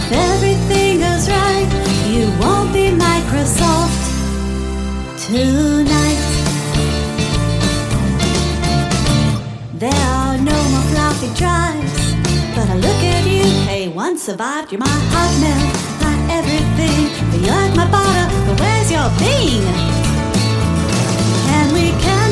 If everything goes right, you won't be Microsoft tonight. There are no more floppy drives, but I look at you, hey, one survived. You're my hotmail, my everything. But you're like my butter, but where's your bean? And we can